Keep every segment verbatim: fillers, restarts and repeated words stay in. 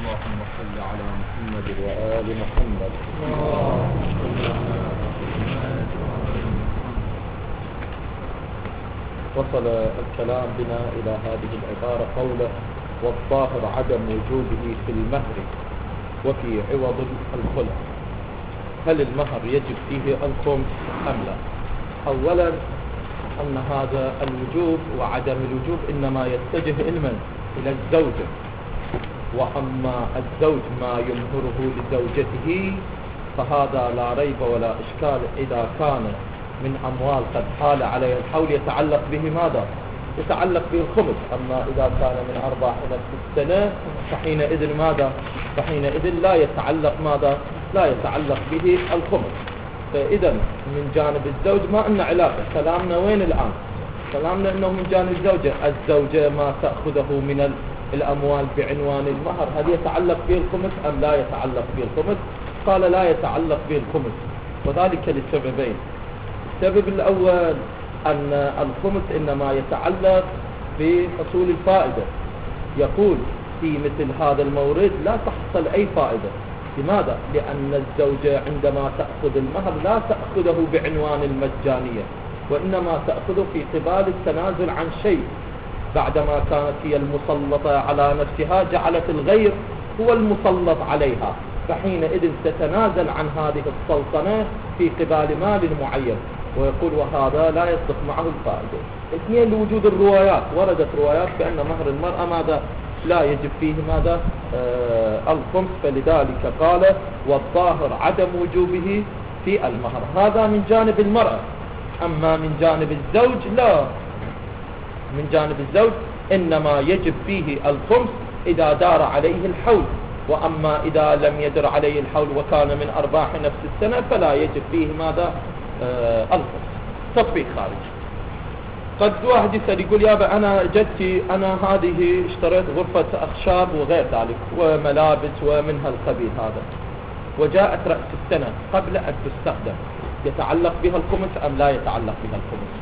اللهم صل على محمد وآل محمد. وصل الكلام بنا إلى هذه العبارة قوله والظاهر عدم وجوبه في المهر وفي عوض الخلع. هل المهر يجب فيه الخمس أم لا؟ أولا أن هذا الوجوب وعدم الوجوب إنما يتجه إلى إلى الزوجة، وأما الزوج ما يمهره لزوجته فهذا لا ريب ولا إشكال إذا كان من أموال قد حال عليه الحول يتعلق به ماذا؟ يتعلق به الخمس. أما إذا كان من أرباح نفس السنة فحينئذ ماذا؟ فحينئذ لا يتعلق ماذا؟ لا يتعلق به الخمس. فإذا من جانب الزوج ما إن علاقة. كلامنا وين الآن؟ كلامنا إنه من جانب الزوجة، الزوجة ما تأخذه من الأموال بعنوان المهر هل يتعلق به الخمس أم لا يتعلق به الخمس؟ قال لا يتعلق به الخمس، وذلك لسببين. السبب الأول أن الخمس إنما يتعلق بحصول الفائدة، يقول في مثل هذا المورد لا تحصل أي فائدة. لماذا؟ لأن الزوجة عندما تأخذ المهر لا تأخذه بعنوان المجانية، وإنما تأخذه في قبال التنازل عن شيء. بعدما كانت هي المسلطة على نفسها جعلت الغير هو المسلط عليها، فحينئذ تتنازل عن هذه السلطنة في قبال مال معين، ويقول وهذا لا يصدق معه الفائدة. اثنين لوجود الروايات، وردت روايات بأن مهر المرأة ماذا؟ لا يجب فيه ماذا؟ آه الخمس، فلذلك قال والظاهر عدم وجوبه في المهر. هذا من جانب المرأة. أما من جانب الزوج لا، من جانب الزوج إنما يجب فيه الخمس إذا دار عليه الحول، وأما إذا لم يدر عليه الحول وكان من أرباح نفس السنة فلا يجب فيه ماذا؟ آه الخمس. تطبيق خارج. قد واحد يسأل يقول يابا أنا جدتي أنا هذه اشتريت غرفة أخشاب وغير ذلك وملابس ومن هالقبيل هذا، وجاءت رأس السنة قبل أن تستخدم، يتعلق بها الخمس أم لا يتعلق بها الخمس؟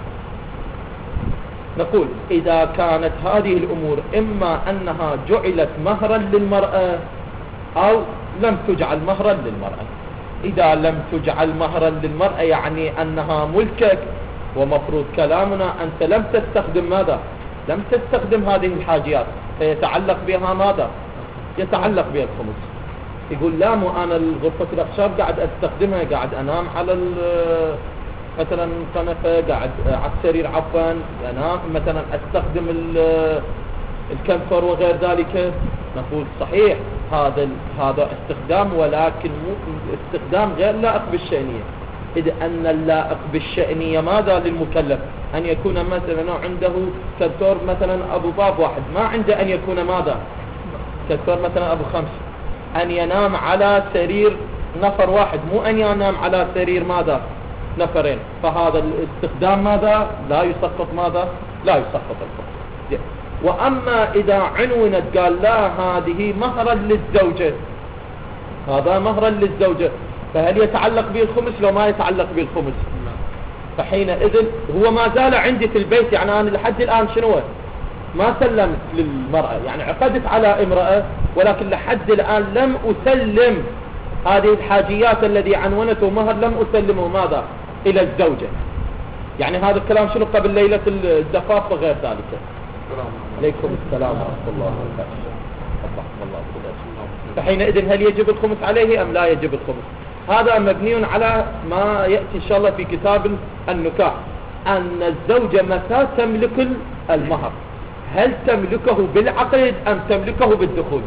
نقول إذا كانت هذه الأمور إما أنها جعلت مهرا للمرأة أو لم تجعل مهرا للمرأة. إذا لم تجعل مهرا للمرأة يعني أنها ملكك، ومفروض كلامنا أنت لم تستخدم ماذا؟ لم تستخدم هذه الحاجيات، فيتعلق بها ماذا؟ يتعلق بها الخمس. يقول لا مو أنا الغرفة الأخشاب قاعد أستخدمها، قاعد أنام على مثلا كنفة، قاعد على السرير عفوا أنام، مثلا أستخدم الكنفر وغير ذلك. نقول صحيح هذا هذا استخدام، ولكن مو استخدام غير لائق بالشأنية، إذ أن اللائق بالشأنية ماذا للمكلف؟ أن يكون مثلا عنده كنتور مثلا أبو باب واحد، ما عنده أن يكون ماذا؟ كنتور مثلا أبو خمس، أن ينام على سرير نفر واحد، مو أن ينام على سرير ماذا؟ نفرين. فهذا الاستخدام ماذا؟ لا يسقط ماذا؟ لا يسقط الخمس. وأما إذا عنونت قال لا هذه مهرا للزوجة، هذا مهرا للزوجة، فهل يتعلق به الخمس لو ما يتعلق به الخمس؟ فحينئذ هو ما زال عندي في البيت، يعني أنا لحد الآن شنو؟ ما سلمت للمرأة، يعني عقدت على امرأة، ولكن لحد الآن لم أسلم هذه الحاجيات الذي عنونته مهر، لم أسلمه ماذا؟ إلى الزوجة. يعني هذا الكلام شنو؟ قبل ليلة الزفاف وغير ذلك. عليكم السلام ورحمة الله وبركاته. الله فحينئذ هل يجب الخمس عليه أم لا يجب الخمس؟ هذا مبني على ما يأتي إن شاء الله في كتاب النكاح، أن الزوجة متى تملك المهر؟ هل تملكه بالعقد أم تملكه بالدخول؟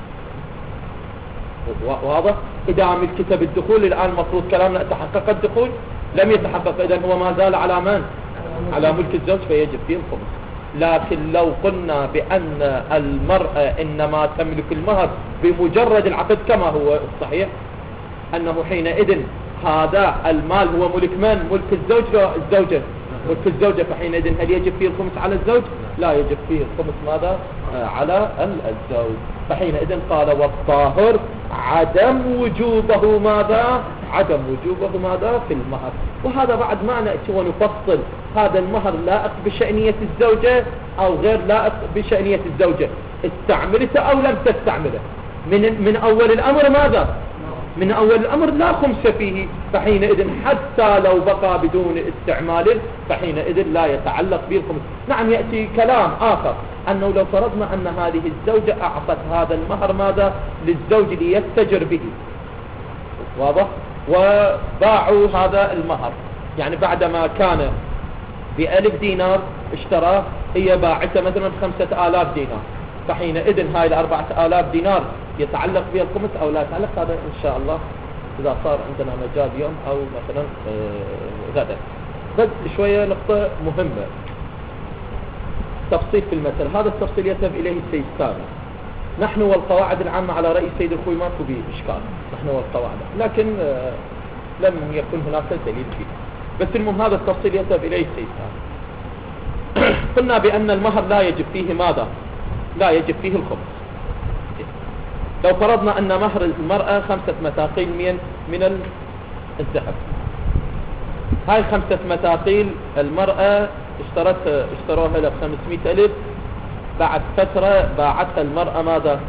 واضح؟ إذا ملكته بالدخول الآن مفروض كلامنا تحقق الدخول، لم يتحقق، إذن هو ما زال على من؟ على ملك الزوج، فيجب فيه الخمس. لكن لو قلنا بأن المرأة إنما تملك المهر بمجرد العقد كما هو الصحيح، أنه حينئذ هذا المال هو ملك من؟ ملك الزوج الزوجة ملك الزوجة، فحينئذ هل يجب فيه الخمس على الزوج؟ لا يجب فيه الخمس ماذا؟ آه على الزوج. فحينئذ قال والظاهر عدم وجوبه ماذا؟ عدم وجوبه ماذا؟ في المهر. وهذا بعد ما نأتي ونفصل هذا المهر لائق بشأنية الزوجة أو غير لائق بشأنية الزوجة، استعملته أو لم تستعمله. من من أول الأمر ماذا؟ من أول الأمر لا خمس فيه، فحينئذ حتى لو بقى بدون استعمال فحينئذ لا يتعلق به الخمس. نعم يأتي كلام آخر أنه لو فرضنا أن هذه الزوجة أعطت هذا المهر ماذا للزوج ليتجر به، واضح، وباعوا هذا المهر، يعني بعدما كان بألف دينار اشتراه، هي باعته مثلا خمسة آلاف دينار، فحينئذ هاي الأربعة آلاف دينار يتعلق بها الخمس أو لا يتعلق؟ هذا إن شاء الله إذا صار عندنا مجال يوم أو مثلا غدا. بس شوية نقطة مهمة، تفصيل في المسألة، هذا التفصيل يذهب إليه السيد سامي. نحن والقواعد العامة على رأي السيد الخوي ماكو به إشكال، نحن والقواعد، لكن لم يكن هناك دليل فيه. بس المهم هذا التفصيل يذهب إليه السيد سامي. قلنا بأن المهر لا يجب فيه ماذا؟ لا يجب فيه الخمس. لو فرضنا أن مهر المرأة خمسة مثاقيل من من الذهب، هاي خمسة مثاقيل المرأة اشترت اشتروها ل خمسمائة ألف، بعد فترة باعتها المرأة ماذا؟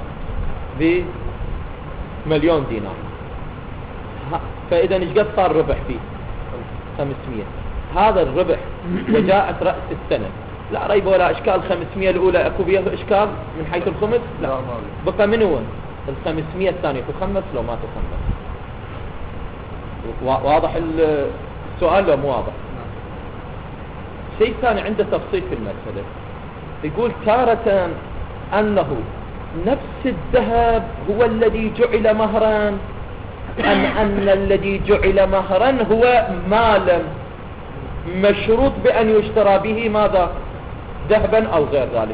بمليون دينار، فإذا ايش قد صار ربح فيه؟ خمسمائة. هذا الربح وجاءت رأس السنة، لا ريب ولا إشكال، خمسمائة الأولى أكو بيها إشكال من حيث الخمس؟ لا. بقى من هو؟ الخمسمائة الثانية تخمس لو ما تخمس؟ واضح السؤال لو مو واضح؟ شيء ثاني عنده تفصيل في المسألة، يقول تارة أنه نفس الذهب هو الذي جعل مهرا، أم أن الذي جعل مهرا هو مالا مشروط بأن يشترى به ماذا؟ ذهبا أو غير ذلك.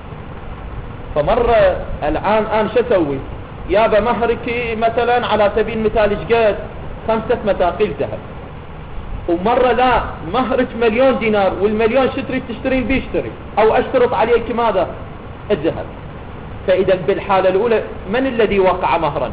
فمرة الآن أنا شو أسوي؟ يابا مهرك مثلا على سبيل المثال ايش قد؟ خمسة مثاقيل ذهب، ومرة لا مهرك مليون دينار، والمليون شتري تشترين بيشتري، أو أشترط عليك ماذا؟ الذهب. فإذا بالحالة الأولى من الذي وقع مهرا؟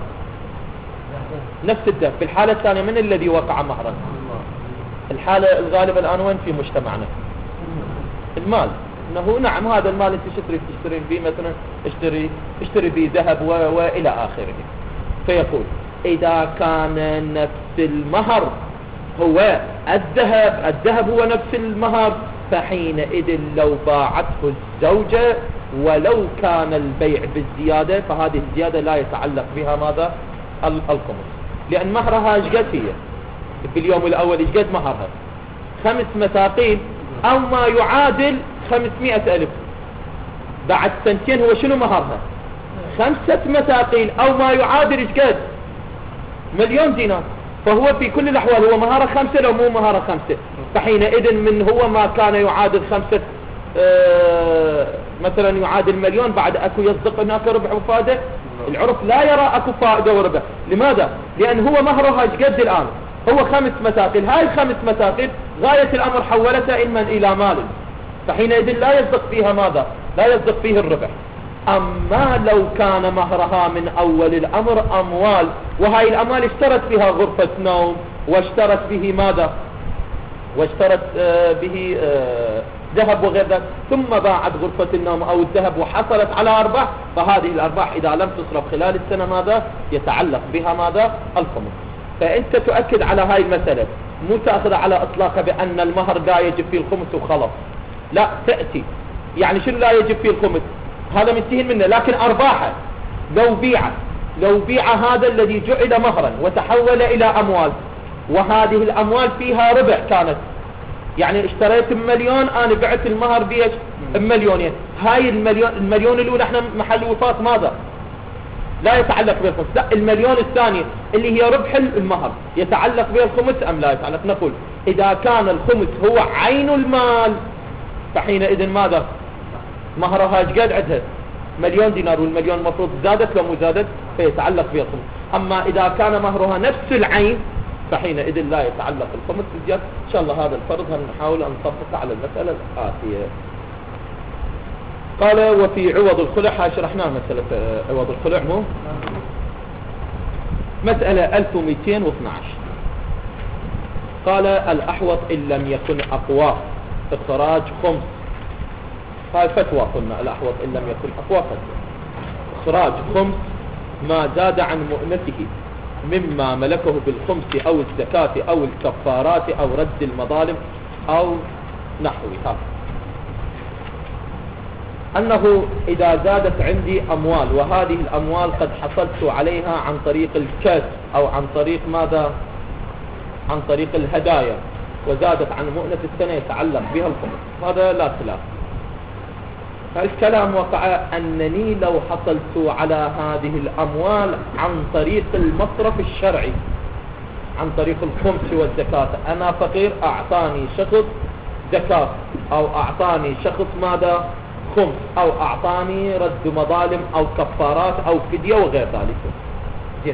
نفس الذهب. بالحالة الثانية من الذي وقع مهرا؟ الحالة الغالبة الآن وين في مجتمعنا؟ المال، انه نعم هذا المال انت تشتري تشترين به مثلا اشتري اشتري به ذهب والى اخره. فيقول اذا كان نفس المهر هو الذهب، الذهب هو نفس المهر، فحينئذ لو باعته الزوجة ولو كان البيع بالزيادة فهذه الزيادة لا يتعلق بها ماذا؟ الخمس، لأن مهرها ايش قد هي؟ باليوم الأول ايش قد مهرها؟ خمس مثاقيل أو ما يعادل خمسمائة ألف. بعد سنتين هو شنو مهرها؟ خمسة مثاقيل أو ما يعادل ايش قد؟ مليون دينار. فهو في كل الأحوال هو مهارة خمسة لو مو مهارة خمسة، فحينئذ من هو ما كان يعادل خمسة آه مثلا يعادل مليون، بعد أكو يصدق هناك ربح وفائدة؟ العرف لا يرى أكو فائدة وربح. لماذا؟ لأن هو مهرها ايش قد الآن؟ هو خمس مثاقيل، هاي الخمس مثاقيل غاية الأمر حولتها إما إلى مال، فحينئذ لا يصدق فيها ماذا؟ لا يصدق فيه الربح. أما لو كان مهرها من أول الأمر أموال، وهاي الأموال اشترت بها غرفة نوم، واشترت به ماذا؟ واشترت آه به آه ذهب وغير ذلك، ثم باعت غرفة النوم أو الذهب وحصلت على أرباح، فهذه الأرباح إذا لم تصرف خلال السنة ماذا؟ يتعلق بها ماذا؟ الخمس. فأنت تؤكد على هاي المسألة، مو تأخذ على إطلاقها بأن المهر لا يجب فيه الخمس وخلص، لا تأتي يعني شنو لا يجب فيه الخمس؟ هذا منتهين منه، لكن أرباحه لو بيع لو بيع هذا الذي جعل مهرا وتحول إلى أموال، وهذه الأموال فيها ربع كانت، يعني اشتريت بمليون أنا بعت المهر بيش بمليونين، هاي المليون المليون الأولى احنا محل وفاة ماذا؟ لا يتعلق بها الخمس. لا، المليون الثاني اللي هي ربح المهر يتعلق بها الخمس أم لا يتعلق؟ نقول إذا كان الخمس هو عين المال فحينئذ ماذا؟ مهرها ايش قد عندها؟ مليون دينار، والمليون المفروض زادت لو مو زادت فيتعلق بها الخمس. أما إذا كان مهرها نفس العين فحينئذ لا يتعلق الخمس بالزيادة. إن شاء الله هذا الفرض هنحاول أن نطبقه على المسألة الآتية. قال وفي عوض الخلع، هاي شرحناها مسألة عوض الخلع مو؟ مسألة ألف ومئتين واثناشر. قال الأحوط إن لم يكن أقوى إخراج خمس. هاي فتوى قلنا الأحوط إن لم يكن أقوى فتوى إخراج خمس ما زاد عن مؤنته مما ملكه بالخمس أو الزكاة أو الكفارات أو رد المظالم أو نحوها، أنه إذا زادت عندي أموال وهذه الأموال قد حصلت عليها عن طريق الكسب أو عن طريق ماذا؟ عن طريق الهدايا، وزادت عن مؤنة السنة يتعلق بها الخمس، هذا لا خلاف. فالكلام وقع أنني لو حصلت على هذه الأموال عن طريق المصرف الشرعي، عن طريق الخمس والزكاة، أنا فقير أعطاني شخص زكاة أو أعطاني شخص ماذا؟ خمس، أو أعطاني رد مظالم أو كفارات أو فدية وغير ذلك. جيد.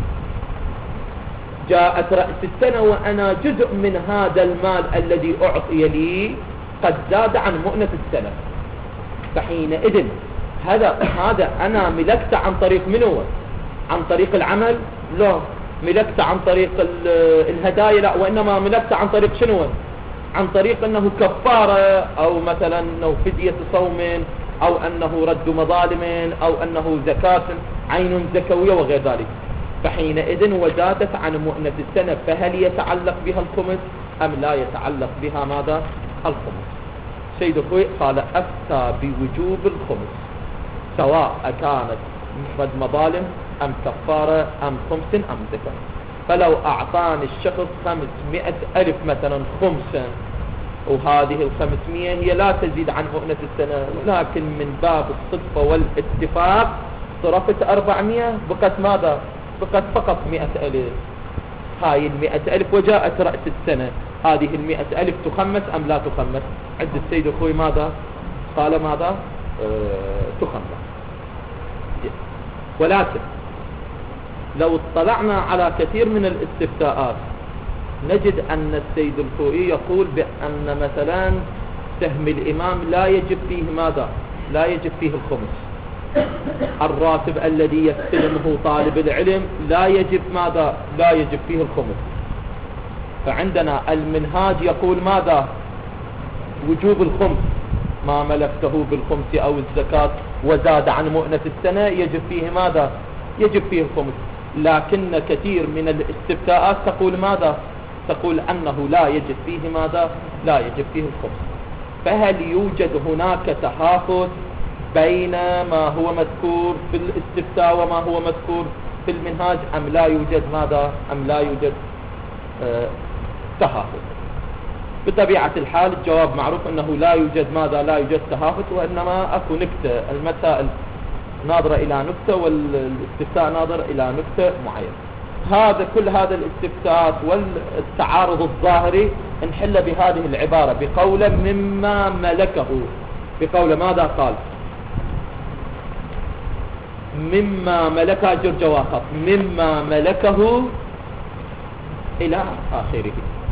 جاءت رأس السنة وأنا جزء من هذا المال الذي أعطي لي قد زاد عن مؤنة السنة، فحينئذ هذا هذا أنا ملكت عن طريق منو؟ عن طريق العمل؟ لا. ملكت عن طريق الهدايا؟ لا. وإنما ملكت عن طريق شنو؟ عن طريق أنه كفارة أو مثلا أنه فدية صوم أو أنه رد مظالم أو أنه زكاة عين زكوية وغير ذلك. فحينئذ وزادت عن مؤنة السنة، فهل يتعلق بها الخمس أم لا يتعلق بها ماذا؟ الخمس. سيد أخوي قال أفتى بوجوب الخمس سواء كانت رد مظالم أم كفارة أم خمس أم زكاة. فلو أعطاني الشخص خمسمائة ألف مثلا خمسا، وهذه الخمسمائة هي لا تزيد عن مؤنة السنة، ولكن من باب الصدفة والاتفاق صرفت أربعمائة، بقت ماذا؟ بقت فقط مئة ألف. هاي المئة ألف وجاءت رأس السنة، هذه المئة ألف تخمس أم لا تخمس؟ عند السيد أخوي ماذا؟ قال ماذا؟ أه تخمس. ولكن لو اطلعنا على كثير من الاستفتاءات نجد أن السيد الخوئي يقول بأن مثلا سهم الإمام لا يجب فيه ماذا؟ لا يجب فيه الخمس. الراتب الذي يستلمه طالب العلم لا يجب ماذا؟ لا يجب فيه الخمس. فعندنا المنهاج يقول ماذا؟ وجوب الخمس، ما ملكته بالخمس أو الزكاة وزاد عن مؤنة السنة يجب فيه ماذا؟ يجب فيه الخمس. لكن كثير من الاستفتاءات تقول ماذا؟ تقول أنه لا يجب فيه ماذا؟ لا يجب فيه الخمس. فهل يوجد هناك تحافظ بين ما هو مذكور في الاستفتاء وما هو مذكور في المنهاج أم لا يوجد ماذا؟ أم لا يوجد آه تحافظ؟ بطبيعة الحال الجواب معروف أنه لا يوجد ماذا؟ لا يوجد تحافظ، وإنما أكو نكتة، المسائل ناظرة إلى نكتة والاستفتاء ناظر إلى نكتة معينة. هذا كل هذا الاستفتاءات والتعارض الظاهري انحل بهذه العبارة بقول مما ملكه، بقول ماذا قال؟ مما ملكه جرجا واقف مما ملكه إلى آخره،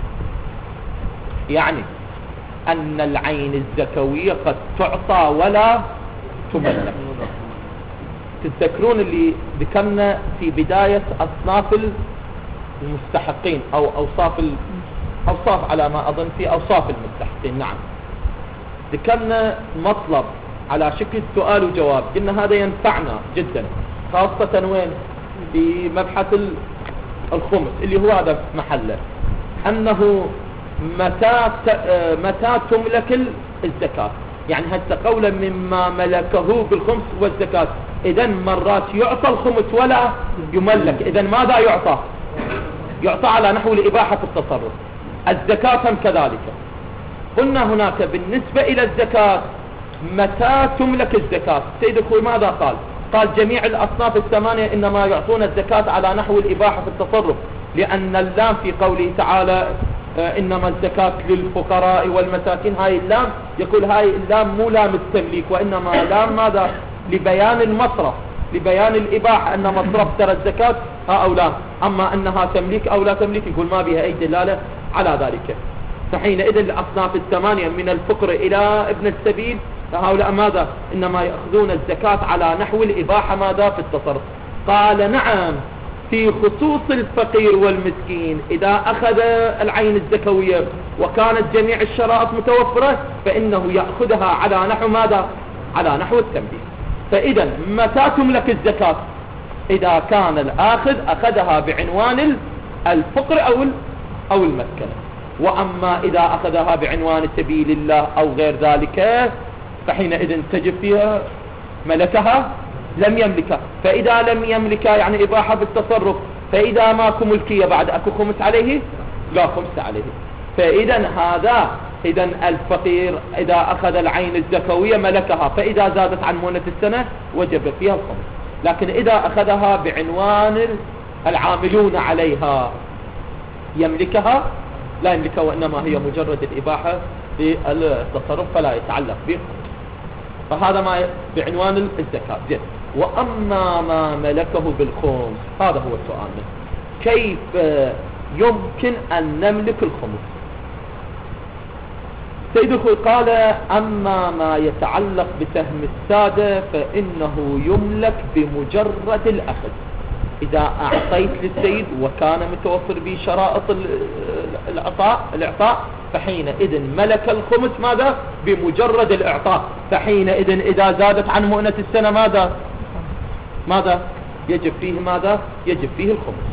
يعني أن العين الزكوية قد تعطى ولا تملك. تذكرون اللي ذكرنا في بداية أصناف المستحقين أو أوصاف الأوصاف على ما أظن في أوصاف المستحقين. نعم ذكرنا مطلب على شكل سؤال وجواب، قلنا هذا ينفعنا جدا خاصة وين؟ في مبحث الخمس اللي هو هذا محله، أنه متى متى تملك الزكاة. يعني هسه قولا مما ملكه بالخمس والزكاة، إذا مرات يعطى الخمس ولا يملك، إذا ماذا يعطى؟ يعطى على نحو الإباحة في التصرف. الزكاة هم كذلك. قلنا هناك بالنسبة إلى الزكاة متى تملك الزكاة؟ سيد أخوي ماذا قال؟ قال جميع الأصناف الثمانية إنما يعطون الزكاة على نحو الإباحة في التصرف، لأن اللام في قوله تعالى إنما الزكاة للفقراء والمساكين، هاي اللام يقول هاي اللام مو لام التمليك، وإنما لام ماذا؟ لبيان المصرف، لبيان الإباحة، أن مصرف ترى الزكاة ها أو لا. أما أنها تمليك أو لا تمليك يقول ما بها أي دلالة على ذلك. فحينئذ الأصناف الثمانية من الفقر إلى ابن السبيل هؤلاء ماذا؟ إنما يأخذون الزكاة على نحو الإباحة ماذا؟ في التصرف. قال نعم في خصوص الفقير والمسكين إذا أخذ العين الزكوية وكانت جميع الشرائط متوفرة فإنه يأخذها على نحو ماذا؟ على نحو التمليك. فإذا متى تملك الزكاة؟ إذا كان الآخذ أخذها بعنوان الفقر أو أو المسكنة. وأما إذا أخذها بعنوان سبيل الله أو غير ذلك فحينئذ تجب فيها ملكها لم يملكها. فإذا لم يملكها يعني إباحة بالتصرف، فإذا ماكو ملكية بعد أكو خمس عليه لا خمس عليه. فإذا هذا إذا الفقير إذا أخذ العين الزكوية ملكها، فإذا زادت عن مونة السنة وجب فيها الخمس. لكن إذا أخذها بعنوان العاملون عليها يملكها لا يملكها، وإنما هي مجرد الإباحة للتصرف فلا يتعلق به. فهذا ما بعنوان الزكاة. زين. وأما ما ملكه بالخمس هذا هو سؤالنا، كيف يمكن أن نملك الخمس؟ سيد الخوي قال أما ما يتعلق بسهم السادة فإنه يملك بمجرد الأخذ. إذا أعطيت للسيد وكان متوفر به شرائط الإعطاء الإعطاء فحينئذ ملك الخمس ماذا؟ بمجرد الإعطاء. فحينئذ إذا زادت عن مؤنة السنة ماذا؟ ماذا؟ يجب فيه ماذا؟ يجب فيه الخمس.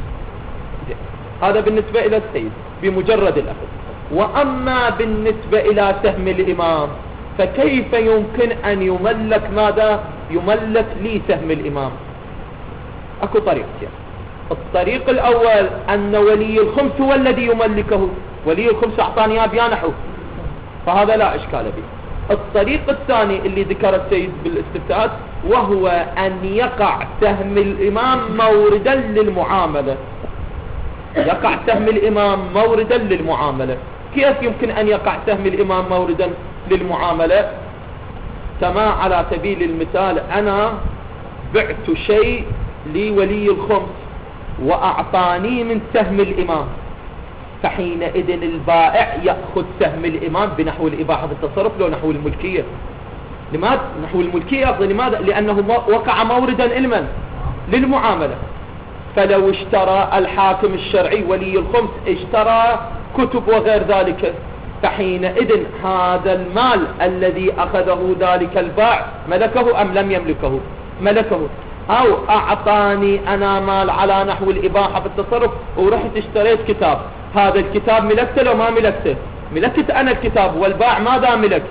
هذا بالنسبة إلى السيد بمجرد الأخذ. وأما بالنسبة إلى سهم الإمام فكيف يمكن أن يملك ماذا؟ يملك لي سهم الإمام. أكو طريقتين. الطريق الأول أن ولي الخمس هو الذي يملكه، ولي الخمس أعطاني بيانحه، فهذا لا إشكال به. الطريق الثاني اللي ذكر السيد بالاستفتاءات وهو أن يقع سهم الإمام موردا للمعاملة. يقع سهم الإمام موردا للمعاملة. كيف يمكن أن يقع سهم الإمام موردا للمعاملة؟ كما على سبيل المثال أنا بعت شيء لولي الخمس وأعطاني من سهم الإمام، فحينئذ البائع يأخذ سهم الإمام بنحو الإباحة بالتصرف لو نحو الملكية. لماذا؟ نحو الملكية أفضل. لماذا؟ لأنه وقع موردا علما للمعاملة. فلو اشترى الحاكم الشرعي ولي الخمس اشترى كتب وغير ذلك، فحينئذ هذا المال الذي أخذه ذلك البائع ملكه أم لم يملكه؟ ملكه. أو أعطاني أنا مال على نحو الإباحة بالتصرف ورحت اشتريت كتاب، هذا الكتاب ملكته لو ما ملكته؟ ملكت أنا الكتاب، والبائع ماذا ملك؟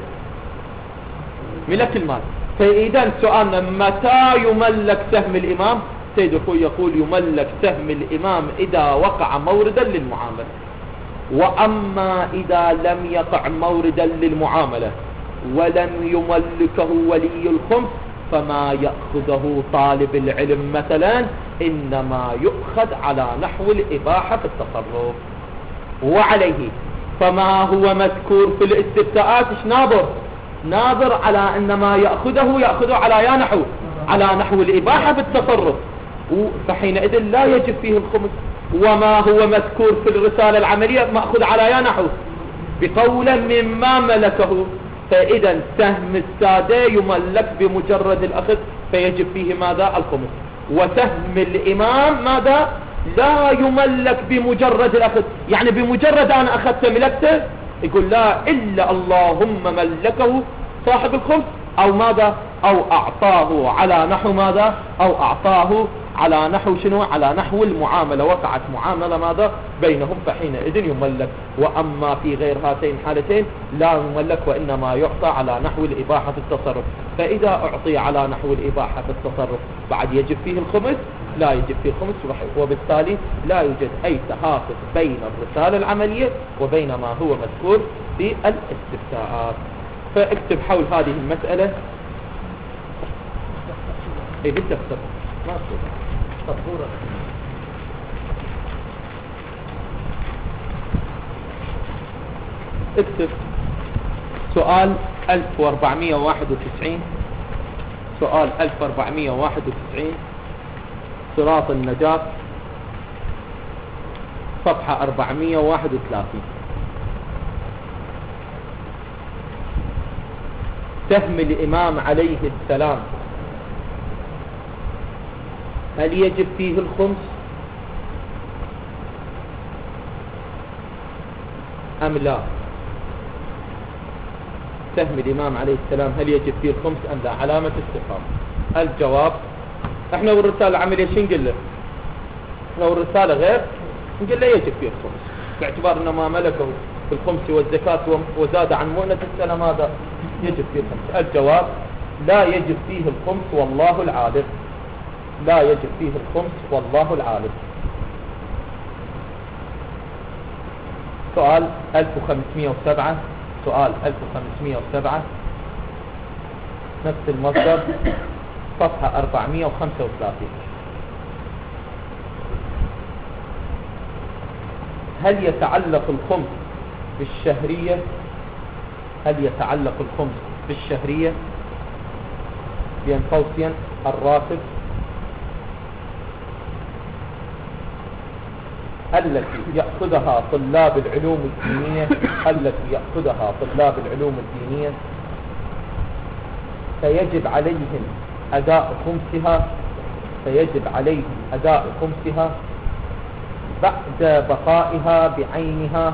ملك المال. فإذا سؤالنا متى يملك سهم الإمام؟ سيد أخوي يقول يملك سهم الإمام إذا وقع موردا للمعاملة. وأما إذا لم يقع موردا للمعاملة ولم يملكه ولي الخمس فما يأخذه طالب العلم مثلا إنما يؤخذ على نحو الإباحة في التصرف. وعليه فما هو مذكور في الاستفتاءات ايش ناظر؟ ناظر على أن ما يأخذه يأخذه على يا نحو على نحو الإباحة بالتصرف، فحينئذ لا يجب فيه الخمس. وما هو مذكور في الرسالة العملية مأخذ على يا نحو بقولا مما ملكه. فإذا سهم السادة يملك بمجرد الأخذ فيجب فيه ماذا؟ الخمس. وسهم الإمام ماذا؟ لا يملك بمجرد الأخذ، يعني بمجرد أنا أخذت ملكته يقول لا إلا اللهم ملكه صاحب الخمس أو ماذا؟ أو أعطاه على نحو ماذا؟ أو أعطاه على نحو شنو؟ على نحو المعاملة، وقعت معاملة ماذا؟ بينهم، فحينئذ يملك. وأما في غير هاتين الحالتين لا يملك، وإنما يعطى على نحو الإباحة في التصرف. فإذا أعطي على نحو الإباحة في التصرف بعد يجب فيه الخمس؟ لا يجب فيه الخمس، وبالتالي لا يوجد أي تهافت بين الرسالة العملية وبين ما هو مذكور في الاستفتاءات. فاكتب حول هذه المسألة. ايه بالدفتر ما أصدق تطبورة. اكتب سؤال ألف وأربعمائة وواحد وتسعين، سؤال ألف وأربعمائة وواحد وتسعين صراط النجاة صفحة أربعمائة وواحد وثلاثين. سهم الإمام عليه السلام هل يجب فيه الخمس أم لا؟ سهم الإمام عليه السلام هل يجب فيه الخمس أم لا؟ علامة استفهام. الجواب احنا والرسالة العملية شو نقول له؟ احنا والرسالة غير نقول له يجب فيه الخمس، باعتبار انه ما ملكه بالخمس والزكاة وزاد عن مؤنة السنة ماذا؟ يجب فيه الخمس. الجواب لا يجب فيه الخمس والله العالم، لا يجب فيه الخمس والله العالم. سؤال ألف وخمسمائة وسبعة، سؤال ألف وخمسمائة وسبعة نفس المصدر صفحة أربعمائة وخمسة وثلاثين. هل يتعلق الخمس بالشهرية؟ هل يتعلق الخمس بالشهرية بين قوسين الراتب التي يأخذها طلاب العلوم الدينية التي يأخذها طلاب العلوم الدينية فيجب عليهم أداء خمسها فيجب عليهم أداء خمسها بعد بقائها بعينها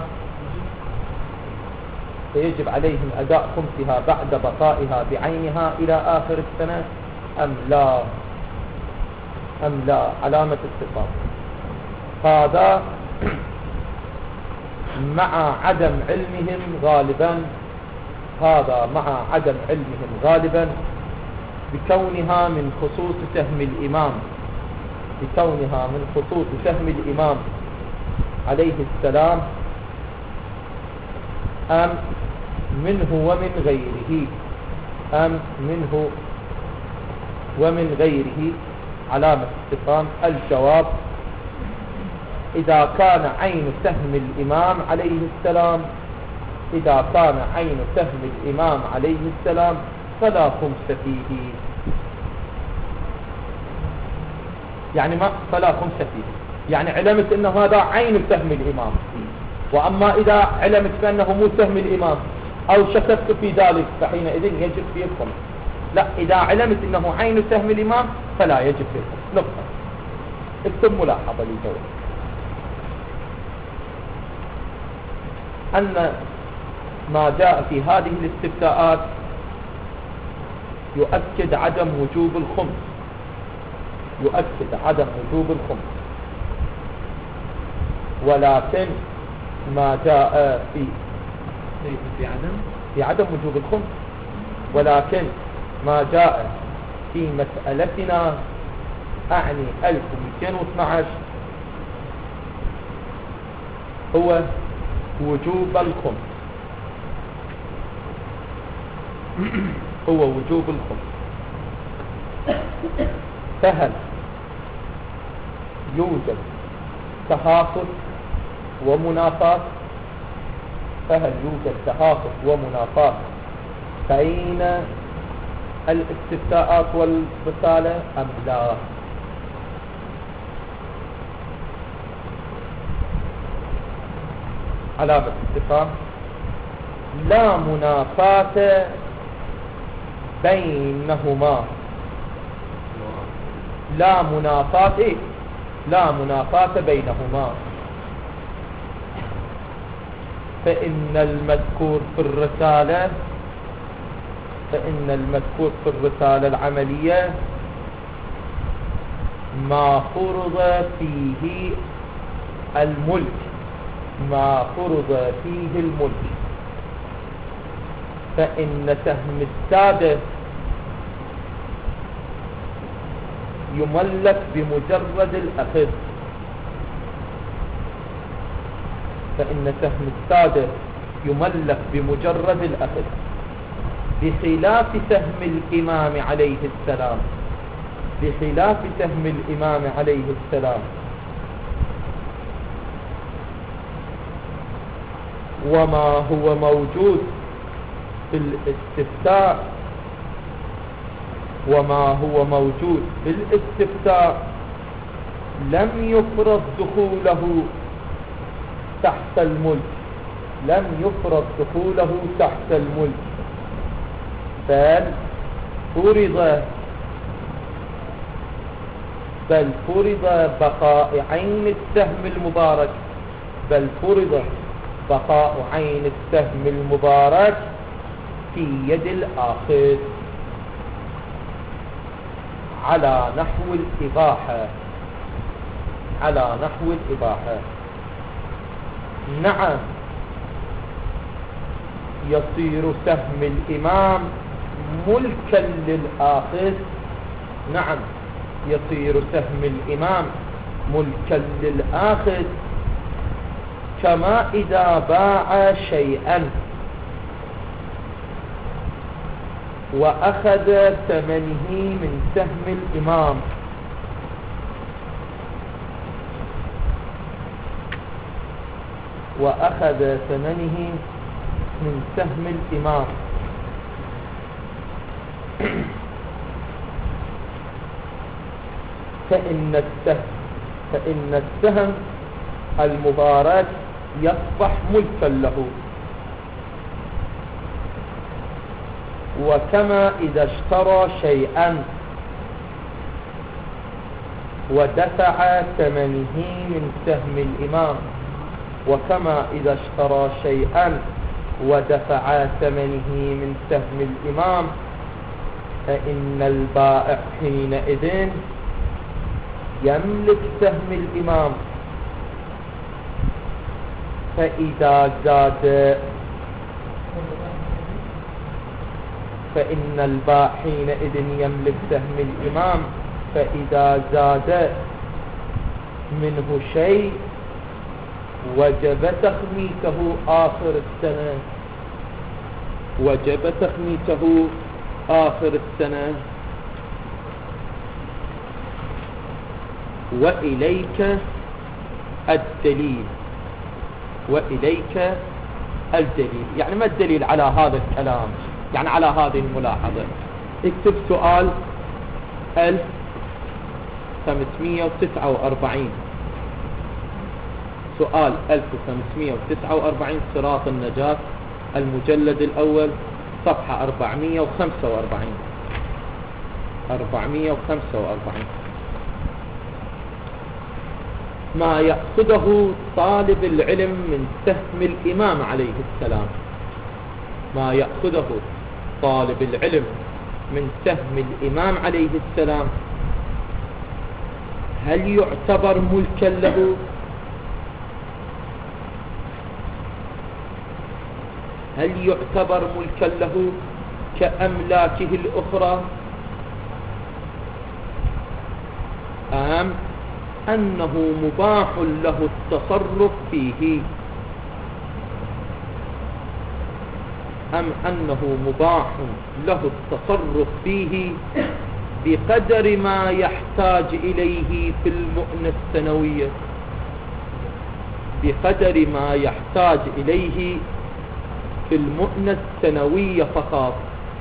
فيجب عليهم أداء خمسها بعد بقائها بعينها إلى آخر السنة أم لا أم لا؟ علامة استفهام. هذا مع عدم علمهم غالبا هذا مع عدم علمهم غالبا بكونها من خصوص سهم الإمام بكونها من خصوص سهم الإمام عليه السلام أم منه ومن غيره أم منه ومن غيره؟ علامة استفهام. الجواب إذا كان عين سهم الإمام عليه السلام إذا كان عين سهم الإمام عليه السلام فلا خمس فيه، يعني ما فلا خمس فيه، يعني علمت أنه هذا عين سهم الإمام. وأما إذا علمت بأنه مو سهم الإمام أو شككت في ذلك فحينئذ يجب فيه الخمس. لا، إذا علمت أنه عين سهم الإمام فلا يجب فيه الخمس. نقطة. اكتب ملاحظة لي جواب أن ما جاء في هذه الاستفتاءات يؤكد عدم وجوب الخمس يؤكد عدم وجوب الخمس ولكن ما جاء في في عدم في عدم وجوب الخمس ولكن ما جاء في مسألتنا أعني ألف ومئتين واثني عشر هو وجوب الخمس هو وجوب الخمس. فهل يوجد تهافت ومنافاة فهل يوجد تهافت ومنافاة بين الاستفتاءات والرسالة أم لا؟ علامة استفهام. لا منافاة بينهما لا منافاة إيه؟ لا منافاة بينهما، فإن المذكور في الرسالة فإن المذكور في الرسالة العملية ما فرض فيه الملك ما فرض فيه الملك فإن سهم السادس يملك بمجرد الأخذ فإن سهم السادس يملك بمجرد الأخذ بخلاف سهم الإمام عليه السلام بخلاف سهم الإمام عليه السلام وما هو موجود في الاستفتاء وما هو موجود في الاستفتاء لم يفرض دخوله تحت الملك لم يفرض دخوله تحت الملك بل فرض بل فرض بقاء عين السهم المبارك بل فرض بقاء عين السهم المبارك في يد الآخذ على نحو الإباحة، على نحو الإباحة. نعم يصير سهم الإمام ملكا للآخذ، نعم يصير سهم الإمام ملكا للآخذ، كما إذا باع شيئا وأخذ ثمنه من سهم الإمام، وأخذ ثمنه من سهم الإمام. فإن السهم فإن السهم المبارك يصبح ملكا له، وكما إذا اشترى شيئا ودفع ثمنه من سهم الإمام، وكما إذا اشترى شيئا ودفع ثمنه من سهم الإمام، فإن البائع حينئذ يملك سهم الإمام، فإذا زاد فإن البائع حينئذ يملك سهم الإمام، فإذا زاد منه شيء وجب تخميسه آخر السنة، وجب تخميسه آخر السنة. وإليك الدليل، وإليك الدليل. يعني ما الدليل على هذا الكلام؟ يعني على هذه الملاحظة اكتب سؤال ألف وخمسمائة وتسعة وأربعين، سؤال ألف وخمسمائة وتسعة وأربعين صراط النجاة المجلد الأول صفحة أربعمائة وخمسة وأربعين، أربعمائة وخمسة وأربعين. ما يأخذه طالب العلم من سهم الإمام عليه السلام، ما يأخذه طالب العلم من سهم الإمام عليه السلام، هل يعتبر ملكا له؟ هل يعتبر ملكا له كأملاكه الأخرى، أم أنه مباح له التصرف فيه، أم أنه مباح له التصرف فيه بقدر ما يحتاج إليه في المؤنة السنوية، بقدر ما يحتاج إليه في المؤنة السنوية فقط.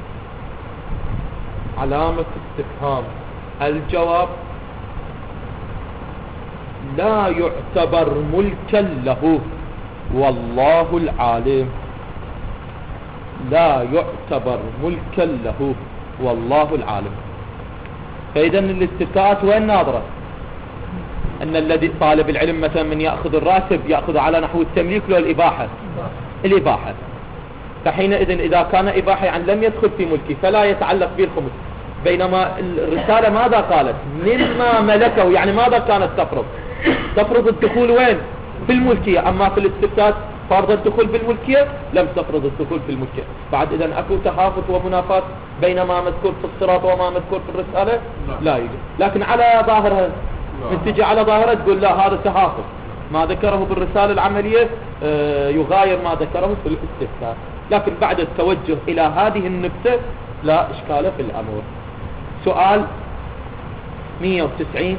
علامة استفهام. الجواب لا يعتبر ملكا له، والله العالم، لا يعتبر ملكا له والله العالم. فإذا الاستفتاءات وين ناظرة؟ أن الذي طالب العلم مثلا من يأخذ الراتب يأخذ على نحو التمليك له الإباحة، الإباحة. فحينئذ إذا كان إباحة يعني لم يدخل في ملكه فلا يتعلق به الخمس، بينما الرسالة ماذا قالت؟ مما ملكه، يعني ماذا كانت تفرض؟ تفرض الدخول وين؟ في الملكية. أما في الاستفتاء فرض الدخول في الملكية لم تفرض الدخول في الملكية. بعد إذن أكو تخافت ومنافات بين ما مذكور في الصراط وما مذكور في الرسالة؟ لا يوجد. لكن على ظاهرها من تجي على ظاهرها تقول لا، هذا تخافت، ما ذكره بالرسالة العملية يغاير ما ذكره في الاستفتاء. لكن بعد التوجه إلى هذه النكتة لا إشكال في الأمر. سؤال مئة وتسعين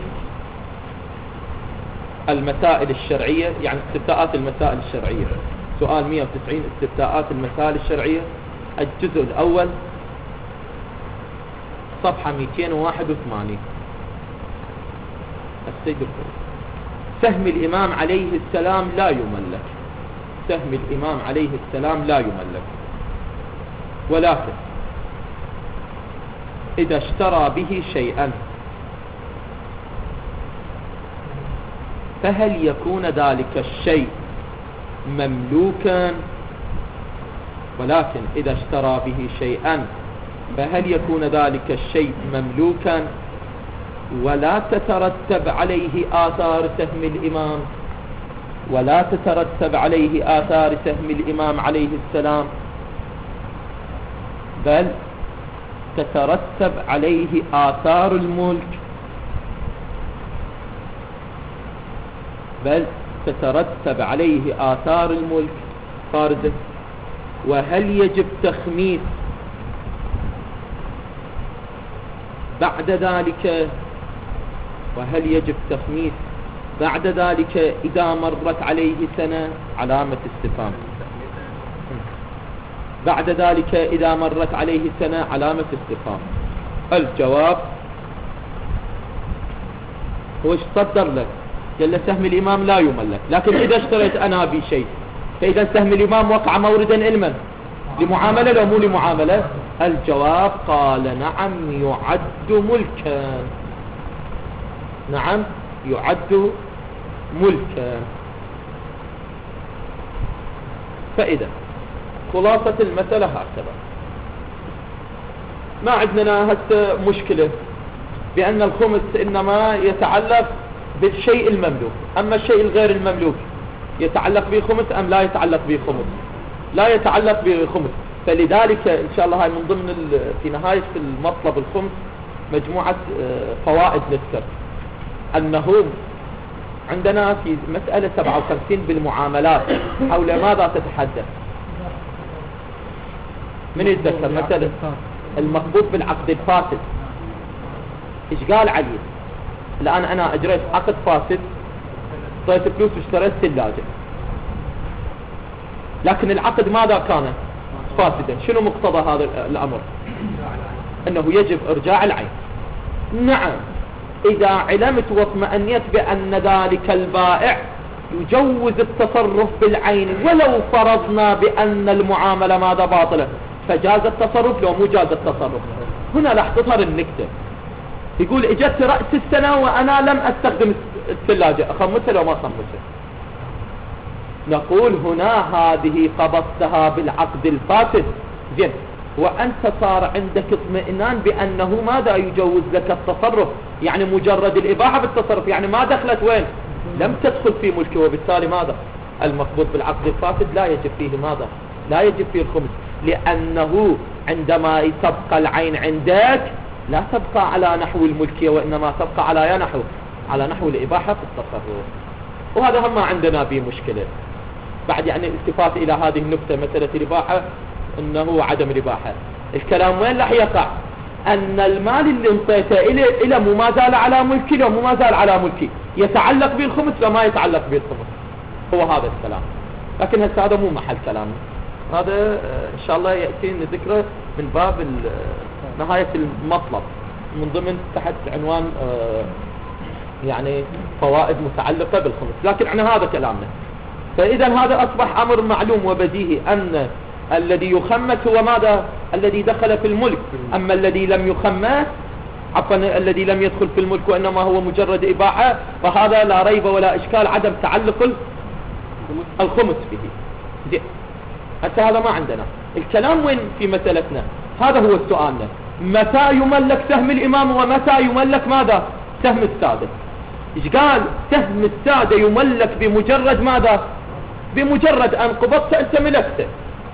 المسائل الشرعية، يعني استفتاءات المسائل الشرعية. سؤال مئة وتسعين استفتاءات المسائل الشرعية، الجزء الأول صفحة مئتين وواحد وثمانين. السيد الفرد. سهم الإمام عليه السلام لا يملك، سهم الإمام عليه السلام لا يملك، ولكن إذا اشترى به شيئا فهل يكون ذلك الشيء مملوكا؟ ولكن إذا اشترى به شيئا فهل يكون ذلك الشيء مملوكا ولا تترتب عليه آثار سهم الإمام ولا تترتب عليه آثار سهم الإمام عليه السلام، بل تترتب عليه آثار الملك بل تترتب عليه آثار الملك فارزة. وهل يجب تخميس بعد ذلك وهل يجب تخميس بعد ذلك إذا مرت عليه سنة؟ علامة استفهام. بعد ذلك إذا مرت عليه سنة علامة استفهام. الجواب هو ايش صدر لك؟ قال سهم الإمام لا يملك، لكن إذا اشتريت أنا بشيء فإذا سهم الإمام وقع موردا علما لمعاملة لو مو لمعاملة؟ الجواب قال نعم يعد ملكا. نعم يعد ملكا. فإذا خلاصة المسألة هكذا، ما عندنا هسه مشكلة بأن الخمس إنما يتعلق بالشيء المملوك، أما الشيء الغير المملوك يتعلق به خمس أم لا يتعلق به خمس؟ لا يتعلق به خمس. فلذلك إن شاء الله هاي من ضمن في نهاية المطلب الخمس مجموعة فوائد نذكر أنه عندنا في مسألة سبعة وخمسين بالمعاملات حول ماذا تتحدث؟ من يتذكر مثلا المقبوض بالعقد الفاسد؟ إيش قال علي؟ الآن أنا أجريت عقد فاسد، طيت فلوس واشتريت ثلاجة، لكن العقد ماذا كان؟ فاسدا. شنو مقتضى هذا الأمر؟ أنه يجب إرجاع العين. نعم إذا علمت واطمأنيت بأن ذلك البائع يجوز التصرف بالعين ولو فرضنا بأن المعاملة ماذا باطلة، فجاز التصرف لو مو جاز التصرف. هنا راح تظهر النكتة، يقول اجت رأس السنة وأنا لم أستخدم الثلاجة، أخمسها لو ما خمسها؟ نقول هنا هذه قبضتها بالعقد الفاسد، زين، وأنت صار عندك اطمئنان بأنه ماذا يجوز لك التصرف، يعني مجرد الإباحة بالتصرف، يعني ما دخلت وين؟ لم تدخل في ملكه، وبالتالي ماذا؟ المقبوض بالعقد الفاسد لا يجب فيه ماذا؟ لا يجب فيه الخمس، لأنه عندما تبقى العين عندك لا تبقى على نحو الملكية، وإنما تبقى على يا نحو على نحو الإباحة في التصرف. وهذا هم عندنا به مشكلة بعد، يعني الالتفات إلى هذه النقطة مسألة الإباحة أنه عدم الإباحة. الكلام وين راح يقع؟ أن المال اللي انطيته إلى إلى مو ما زال على ملكي لو مو ما زال على ملكي، يتعلق به الخمس لو ما يتعلق به الخمس. هو هذا الكلام، لكن هسه هذا مو محل كلام، هذا إن شاء الله يأتي ذكره من باب نهاية المطلب من ضمن تحت عنوان يعني فوائد متعلقة بالخمس، لكن عن هذا كلامنا. فإذا هذا أصبح أمر معلوم وبديهي أن الذي يخمس هو ماذا؟ الذي دخل في الملك، أما الذي لم يخمس عفوا الذي لم يدخل في الملك وإنما هو مجرد إباحة، فهذا لا ريب ولا إشكال عدم تعلق الخمس به. زين، حتى هذا ما عندنا الكلام وين في مسألتنا، هذا هو سؤالنا، متى يملك سهم الإمام ومتى يملك ماذا؟ سهم السادة. إيش قال؟ سهم السادة يملك بمجرد ماذا؟ بمجرد أن قبضت أنت ملكته،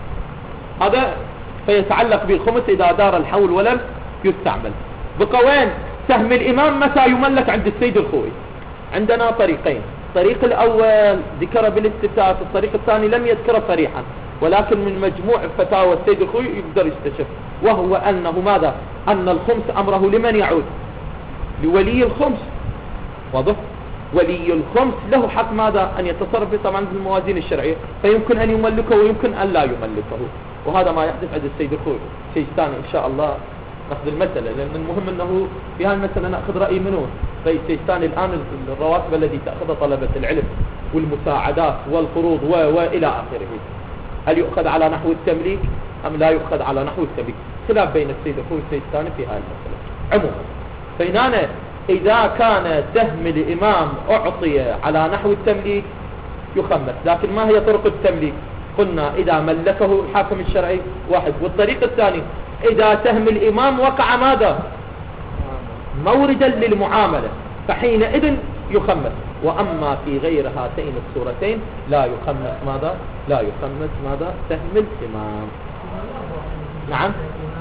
هذا فيتعلق بالخمس إذا دار الحول ولم يستعمل. بقى وين سهم الإمام متى يملك؟ عند السيد الخوي. عندنا طريقين، الطريق الأول ذكر بالاستفتاء، الطريق الثاني لم يذكر صريحا، ولكن من مجموع فتاوى السيد الخوي يقدر يستشف، وهو أنه ماذا؟ أن الخمس أمره لمن يعود؟ لولي الخمس. واضح؟ ولي الخمس له حق ماذا؟ أن يتصرف طبعا في الموازين الشرعية، فيمكن أن يملكه ويمكن أن لا يملكه، وهذا ما يحدث عند السيد الخوي. شيء ثاني إن شاء الله نأخذ المسألة، لأن المهم أنه في هذه المسألة نأخذ رأي منه. رئيس سيستاني الآن الرواتب التي تأخذها طلبة العلم والمساعدات والقروض و... وإلى آخره، هل يؤخذ على نحو التمليك أم لا يؤخذ على نحو التمليك؟ خلاف بين السيد الخوي والسيستاني في هذه المسألة عموما. فإننا إذا كان سهم الإمام أعطي على نحو التمليك يخمس، لكن ما هي طرق التمليك؟ قلنا إذا ملكه الحاكم الشرعي واحد، والطريق الثاني إذا سهم الإمام وقع ماذا؟ موردا للمعاملة فحينئذ يخمس. وأما في غير هاتين الصورتين لا يخمس ماذا؟ لا يخمس ماذا؟ سهم الإمام. نعم.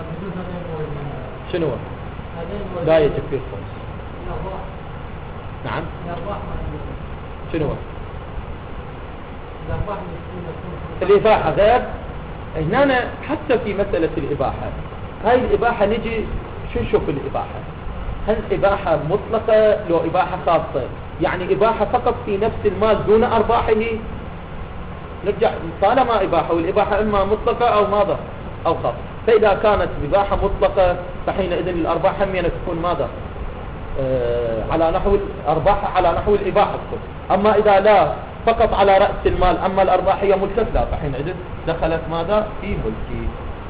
شنو؟ لا يجب فيه الخمس. نعم. شنو؟ الإباحة غير. هنا حتى في مسألة الإباحة، هاي الإباحة نجي شو نشوف الإباحة؟ هل إباحة مطلقة لو إباحة خاصة؟ يعني إباحة فقط في نفس المال دون أرباحه؟ نرجع طالما إباحة، والإباحة إما مطلقة أو ماذا؟ أو خاصة. فإذا كانت إباحة مطلقة فحينئذ الأرباح هم تكون ماذا؟ آه على نحو الأرباح على نحو الإباحة تكون. أما إذا لا فقط على رأس المال، أما الأرباح هي ملكة لا، فحينئذ دخلت ماذا؟ في ملكي.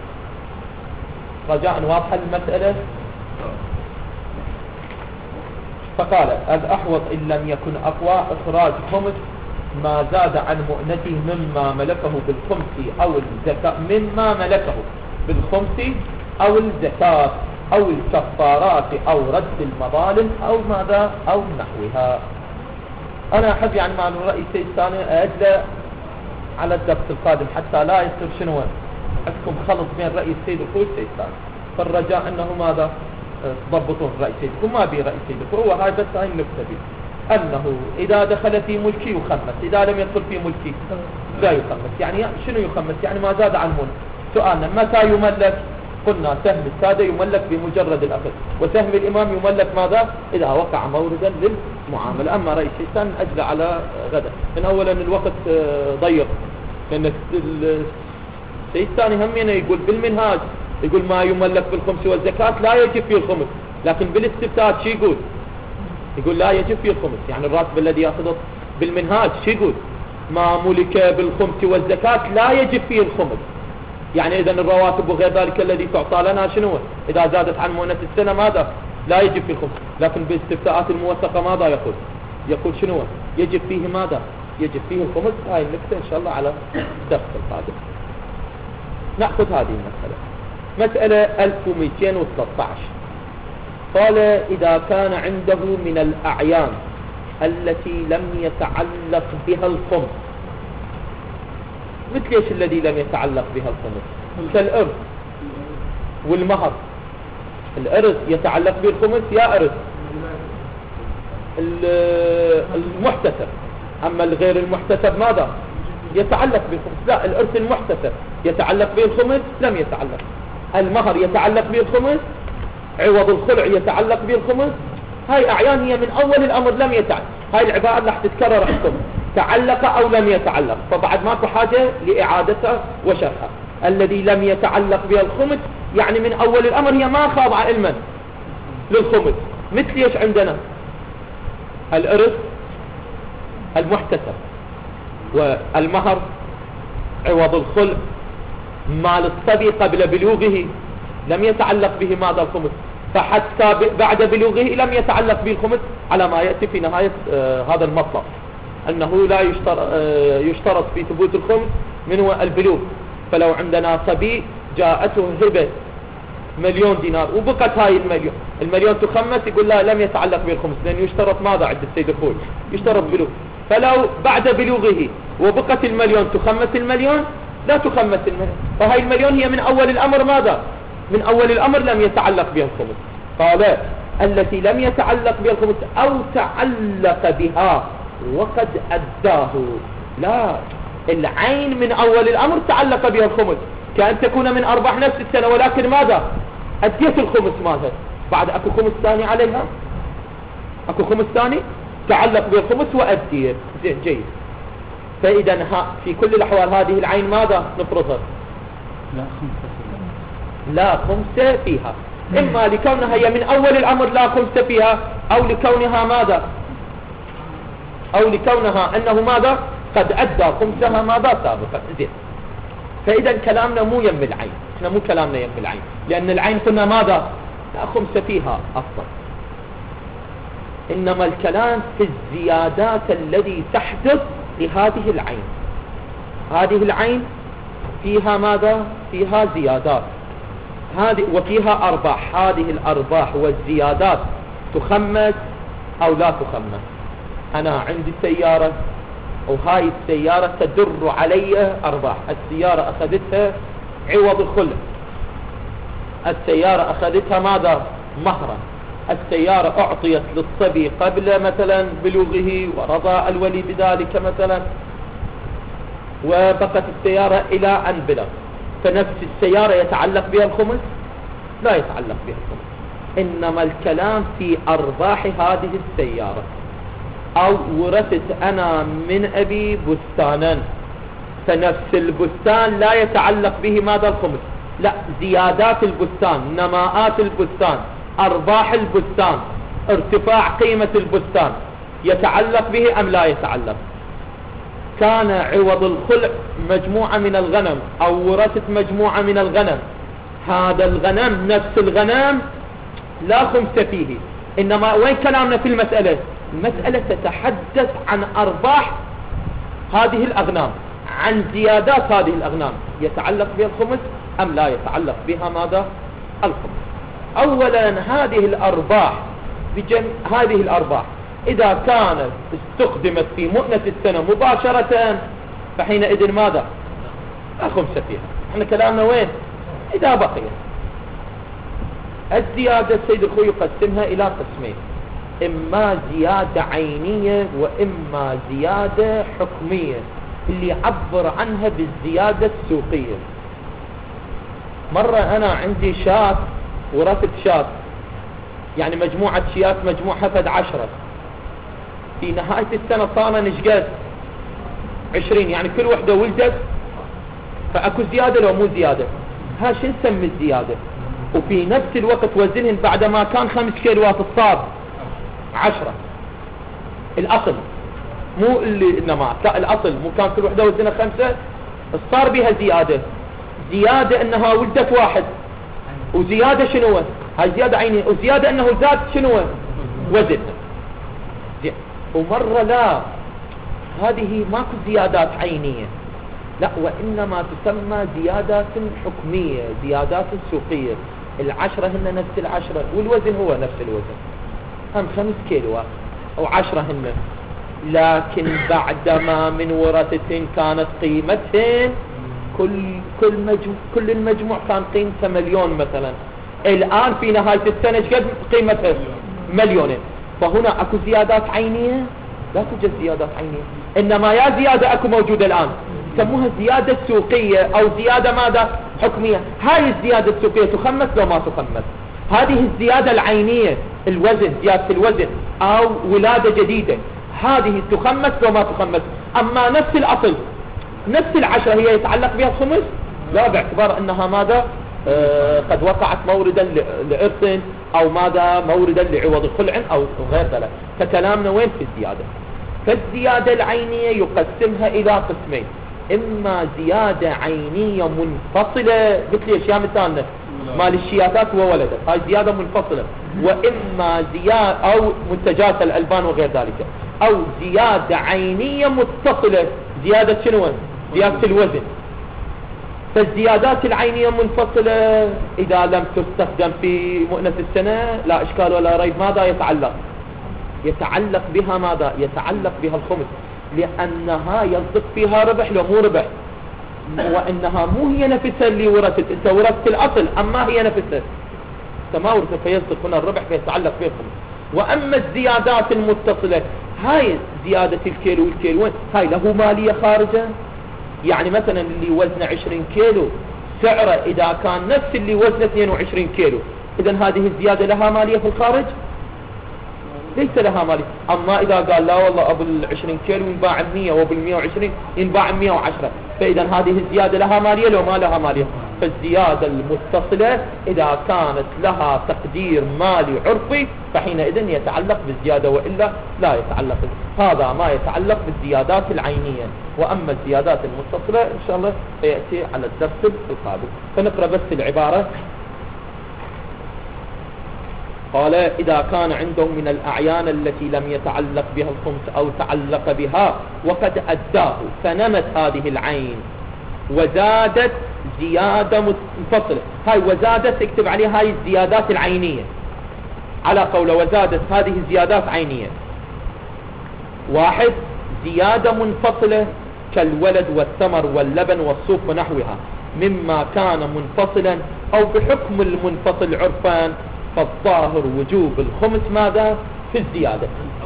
رجاء واضحة المسألة. فقال الأحوط إن لم يكن أقوى إخراج خمس ما زاد عن مؤنته مما ملكه بالخمس أو الزكاة، مما ملكه بالخمس أو الزكاة أو الكفارات أو رد المظالم أو ماذا أو نحوها. أنا أحب يعني مع الرأي السيد الثاني أجل على الدرس القادم حتى لا يصير شنو عندكم خلط بين رأي السيد الخوي والسيد الثاني. فالرجاء أنه ماذا تضبطون رأي سيدكم، ما بي رأي سيدكم. هو هذا بس هاي النكتة بي أنه إذا دخل في ملكي يخمس، إذا لم يدخل في ملكي لا يخمس. يعني شنو يخمس؟ يعني ما زاد عن ملك. سؤالنا متى يملك؟ قلنا سهم السادة يملك بمجرد الأخذ، وسهم الإمام يملك ماذا؟ إذا وقع موردا للمعاملة. أما رأي الشيطان أجل على غدا. من أولا الوقت ضيق، لأن السيد الثاني همينه يقول بالمنهاج، يقول ما يملك بالخمس والزكاة لا يجب فيه الخمس، لكن بالاستفتاء شو يقول؟ يقول لا يجب فيه الخمس. يعني الراتب الذي يأخذه بالمنهاج شو يقول؟ ما ملك بالخمس والزكاة لا يجب فيه الخمس. يعني إذن الرواتب وغير ذلك الذي تعطى لنا شنو؟ إذا زادت عن مؤنة السنة ماذا؟ لا يجب فيه الخمس. لكن بالاستفتاءات الموثقة ماذا يقول؟ يقول شنو؟ يجب فيه ماذا؟ يجب فيه الخمس. هاي النكتة إن شاء الله على الدرس القادم نأخذ هذه المسألة. مسألة ألف ومئتين وثلاثة عشر. قال إذا كان عنده من الأعيان التي لم يتعلق بها الخمس، مثل ايش الذي لم يتعلق بها الخمس؟ كالإرث والمهر. الإرث يتعلق به الخمس يا إرث المحتسب، أما الغير المحتسب ماذا؟ يتعلق بالخمس. لا، الإرث المحتسب يتعلق به الخمس لم يتعلق. المهر يتعلق به الخمس، عوض الخلع يتعلق به الخمس. هاي أعيان هي من أول الأمر لم يتعلق. هاي العبارة راح تتكرر عندكم، تعلق أو لم يتعلق، فبعد ماكو حاجة لإعادتها وشرحها. الذي لم يتعلق بها الخمس يعني من أول الأمر هي ما خاضعة علما للخمس. مثل ايش عندنا؟ الإرث المحتسب، والمهر، عوض الخلع، مال الصبي قبل بلوغه لم يتعلق به ماذا؟ الخمس. فحتى بعد بلوغه لم يتعلق به الخمس، على ما يأتي في نهاية آه هذا المطلب أنه لا يشترط, آه يشترط في ثبوت الخمس من هو البلوغ. فلو عندنا صبي جاءته هبة مليون دينار وبقت هاي المليون المليون تخمس، يقول لا لم يتعلق به الخمس، لأنه يشترط ماذا عند السيد الخوي؟ يشترط بلوغ. فلو بعد بلوغه وبقت المليون تخمس المليون، لا تخمس المليون. فهاي المليون هي من أول الأمر ماذا؟ من أول الأمر لم يتعلق بها الخمس. قال التي لم يتعلق بها الخمس أو تعلق بها وقد أداه. لا، العين من أول الأمر تعلق بها الخمس، كأن تكون من أرباح نفس السنة، ولكن ماذا؟ أديت الخمس ماذا؟ بعد أكو خمس ثاني عليها، أكو خمس ثاني تعلق بها الخمس وأديت. زين جيد. فإذا في كل الأحوال هذه العين ماذا نفرضها؟ لا خمسة لا خمسة فيها، إما لكونها هي من أول الأمر لا خمسة فيها، أو لكونها ماذا؟ أو لكونها أنه ماذا؟ قد أدى خمسها ماذا سابقا. زين. فإذا كلامنا مو يم العين، احنا مو كلامنا يم العين، لأن العين قلنا ماذا؟ لا خمسة فيها أصلا. إنما الكلام في الزيادات الذي تحدث لهذه العين. هذه العين فيها ماذا؟ فيها زيادات، هذه وفيها أرباح. هذه الأرباح والزيادات تخمس أو لا تخمس. أنا عندي سيارة وهاي السيارة تدر علي أرباح. السيارة أخذتها عوض الخلع، السيارة أخذتها ماذا؟ مهرا. السيارة أعطيت للصبي قبل مثلا بلوغه ورضى الولي بذلك مثلا، وبقت السيارة إلى أن بلغ، فنفس السيارة يتعلق بها الخمس؟ لا يتعلق بها الخمس، إنما الكلام في أرباح هذه السيارة. أو ورثت أنا من أبي بستانا، فنفس البستان لا يتعلق به ماذا؟ الخمس، لا، زيادات البستان، نماءات البستان، أرباح البستان، ارتفاع قيمة البستان يتعلق به أم لا يتعلق؟ كان عوض الخلع مجموعة من الغنم أو ورثت مجموعة من الغنم، هذا الغنم نفس الغنم لا خمس فيه، إنما وين كلامنا في المسألة؟ المسألة تتحدث عن أرباح هذه الأغنام، عن زيادات هذه الأغنام، يتعلق بها الخمس أم لا يتعلق بها ماذا؟ الخمس. أولا هذه الأرباح بجم... هذه الأرباح إذا كانت استخدمت في مؤنة السنة مباشرة فحينئذ ماذا؟ لا خمس فيها. احنا كلامنا وين؟ إذا بقي الزيادة السيد الخوي يقسمها إلى قسمين، إما زيادة عينية وإما زيادة حكمية، اللي يعبر عنها بالزيادة السوقية. مرة أنا عندي شاة ورثت شاة، يعني مجموعة شيات مجموعة حفد عشرة، في نهاية السنة صار نشقد عشرين، يعني كل وحدة ولدت، فأكو زيادة لو مو زيادة؟ ها شو نسمي الزيادة؟ وفي نفس الوقت وزنهن بعد ما كان خمس كيلوات الصار عشرة، الأصل مو اللي النماء، لا الأصل مو كان كل وحدة وزنها خمسة، صار بها زيادة. زيادة انها ولدت واحد، وزيادة شنو؟ هاي زيادة عينية، وزيادة انه زاد شنو؟ وزن. ومرة لا، هذه ماكو زيادات عينية، لا، وإنما تسمى زيادات حكمية، زيادات سوقية. العشرة هن نفس العشرة والوزن هو نفس الوزن، هم خمس كيلوات أو عشرة هن، لكن بعدما من ورثتين كانت قيمتهن كل كل مجموع كل المجموع كان قيمته مليون مثلا، الآن في نهاية السنة قد قيمتها؟ مليونين. فهنا أكو زيادات عينية؟ لا توجد زيادات عينية، إنما يا زيادة أكو موجودة الآن يسموها زيادة سوقية أو زيادة ماذا؟ حكمية. هاي الزيادة السوقية تخمس لو ما تخمس. هذه الزيادة العينية، الوزن، زيادة الوزن أو ولادة جديدة، هذه تخمس لو ما تخمس. أما نفس الأصل نفس العشرة هي يتعلق بها الخمس؟ لا، باعتبار أنها ماذا؟ آه قد وقعت موردا لإرث أو ماذا؟ موردا لعوض خلع أو غير ذلك. فكلامنا وين في الزيادة؟ فالزيادة العينية يقسمها إلى قسمين، إما زيادة عينية منفصلة مثل أشياء مثالنا مال الشياتات وولدت، هاي زيادة منفصلة، وإما زيادة أو منتجات الألبان وغير ذلك، أو زيادة عينية متصلة، زيادة شنو؟ زيادة الوزن. فالزيادات العينية منفصلة إذا لم تستخدم في مؤنة السنة لا إشكال ولا ريب، ماذا يتعلق؟ يتعلق بها ماذا؟ يتعلق بها الخمس، لأنها يصدق فيها ربح لو مو ربح، وإنها مو هي نفسها اللي ورثت، انت ورثت الأصل أما هي نفسها انت ما ورثت، فيصدق هنا الربح فيتعلق فيها الخمس. وأما الزيادات المتصلة، هاي زيادة الكيلو والكيلوين، هاي له مالية خارجة، يعني مثلا اللي وزنه عشرين كيلو سعره إذا كان نفس اللي وزنه اثنين وعشرين كيلو، إذن هذه الزيادة لها مالية في الخارج؟ ليس لها مالية. أما إذا قال لا والله أبو العشرين كيلو ينباع مية وأبو المية وعشرين ينباع مية وعشرة، فإذن هذه الزيادة لها مالية لو ما لها مالية. فالزيادة المتصلة إذا كانت لها تقدير مالي عرفي فحينئذ يتعلق بالزيادة، وإلا لا يتعلق. هذا ما يتعلق بالزيادات العينية. وأما الزيادات المتصلة إن شاء الله سيأتي على الدرس القادم. فنقرأ بس العبارة. قال إذا كان عندهم من الأعيان التي لم يتعلق بها الخمس أو تعلق بها وقد أداه فنمت هذه العين وزادت زيادة منفصلة، هاي وزادت اكتب عليها هاي الزيادات العينية، على قوله وزادت هذه زيادات عينية. واحد زيادة منفصلة كالولد والثمر واللبن والصوف ونحوها مما كان منفصلا أو بحكم المنفصل عرفا، فالظاهر وجوب الخمس ماذا في الزيادة.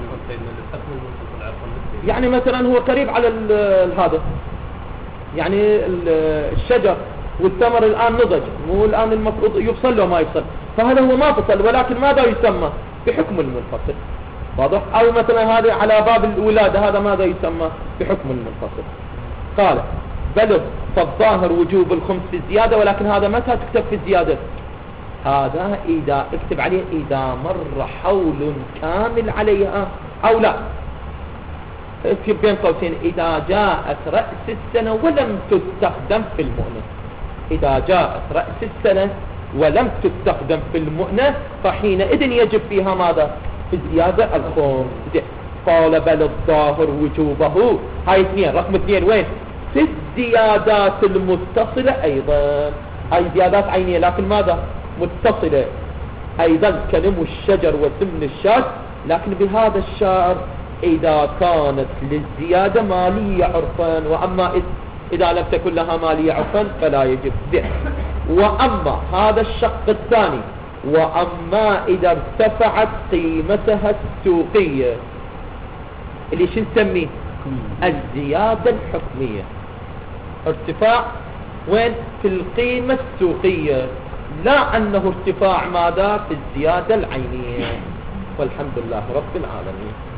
يعني مثلا هو قريب على هذا، يعني الشجر والثمر الآن نضج، مو الآن المفروض يفصل له ما يفصل، فهذا هو ما فصل، ولكن ماذا يسمى بحكم المنفصل. واضح؟ أو مثلا هذا على باب الولادة، هذا ماذا يسمى بحكم المنفصل. قال بل فالظاهر وجوب الخمس في الزيادة، ولكن هذا متى تكتب في الزيادة؟ هذا إذا اكتب عليه إذا مر حول كامل عليها أو لا، في بين قوسين إذا جاءت رأس السنة ولم تستخدم في المؤنة. إذا جاءت رأس السنة ولم تستخدم في المؤنة فحينئذ يجب فيها ماذا؟ في الزيادة الخمس. قال بل الظاهر وجوبه. هاي اثنين، رقم اثنين وين؟ في الزيادات المتصلة أيضا. هاي زيادات عينية لكن ماذا؟ متصلة أيضا كلم الشجر وسمن الشاة، لكن بهذا الشعر إذا كانت للزيادة مالية عرفا، وأما إذا لم تكن لها مالية عرفا فلا يجب ذلك. وأما هذا الشق الثاني، وأما إذا ارتفعت قيمتها السوقية اللي شو نسميه؟ الزيادة الحكمية. ارتفاع وين؟ في القيمة السوقية، لا أنه ارتفاع ماذا؟ في الزيادة العينية. والحمد لله رب العالمين.